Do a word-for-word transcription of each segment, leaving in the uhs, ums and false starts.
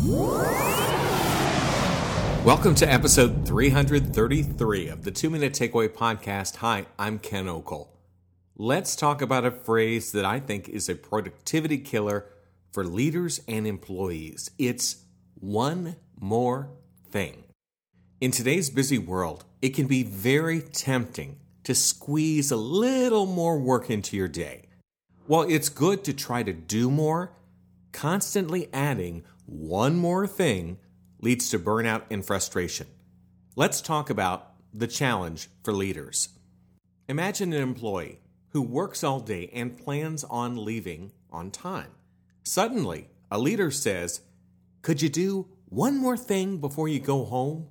Welcome to episode three thirty-three of the Two Minute Takeaway Podcast. Hi, I'm Ken Okel. Let's talk about a phrase that I think is a productivity killer for leaders and employees. It's one more thing. In today's busy world, it can be very tempting to squeeze a little more work into your day. While it's good to try to do more, constantly adding one more thing leads to burnout and frustration. Let's talk about the challenge for leaders. Imagine an employee who works all day and plans on leaving on time. Suddenly, a leader says, "Could you do one more thing before you go home?"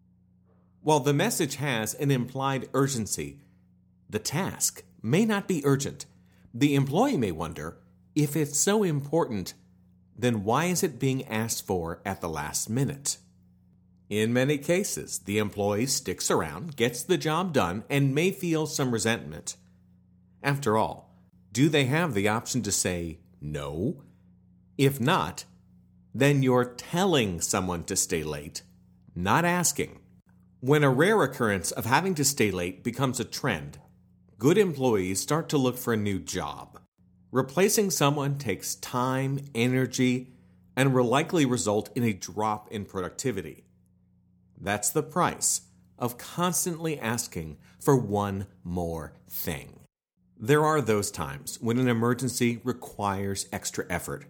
While the message has an implied urgency, the task may not be urgent. The employee may wonder, if it's so important, then why is it being asked for at the last minute? In many cases, the employee sticks around, gets the job done, and may feel some resentment. After all, do they have the option to say no? If not, then you're telling someone to stay late, not asking. When a rare occurrence of having to stay late becomes a trend, good employees start to look for a new job. Replacing someone takes time, energy, and will likely result in a drop in productivity. That's the price of constantly asking for one more thing. There are those times when an emergency requires extra effort.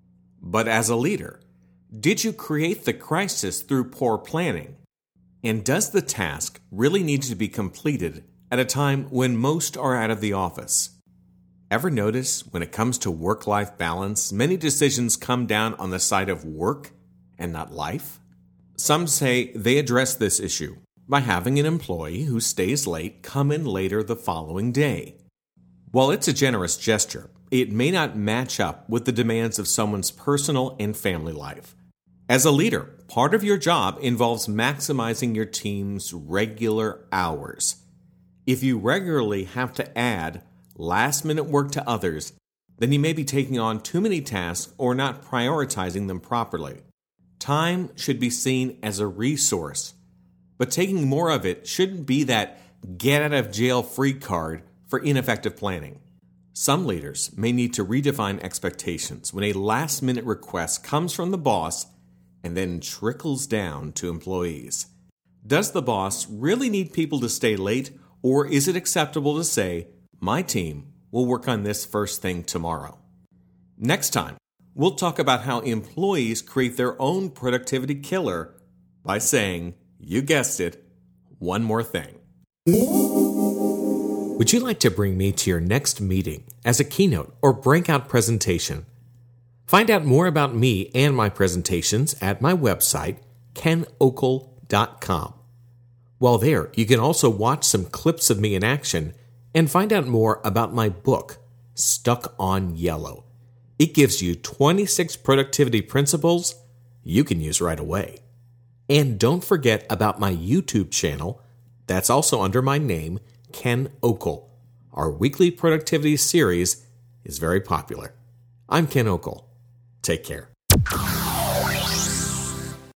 But as a leader, did you create the crisis through poor planning? And does the task really need to be completed at a time when most are out of the office? Ever notice when it comes to work-life balance, many decisions come down on the side of work and not life? Some say they address this issue by having an employee who stays late come in later the following day. While it's a generous gesture, it may not match up with the demands of someone's personal and family life. As a leader, part of your job involves maximizing your team's regular hours. If you regularly have to add last-minute work to others, then you may be taking on too many tasks or not prioritizing them properly. Time should be seen as a resource, but taking more of it shouldn't be that get-out-of-jail-free card for ineffective planning. Some leaders may need to redefine expectations when a last-minute request comes from the boss and then trickles down to employees. Does the boss really need people to stay late, or is it acceptable to say, "My team will work on this first thing tomorrow"? Next time, we'll talk about how employees create their own productivity killer by saying, you guessed it, one more thing. Would you like to bring me to your next meeting as a keynote or breakout presentation? Find out more about me and my presentations at my website, ken okel dot com. While there, you can also watch some clips of me in action and find out more about my book, Stuck on Yellow. It gives you twenty-six productivity principles you can use right away. And don't forget about my YouTube channel. That's also under my name, Ken Okel. Our weekly productivity series is very popular. I'm Ken Okel. Take care.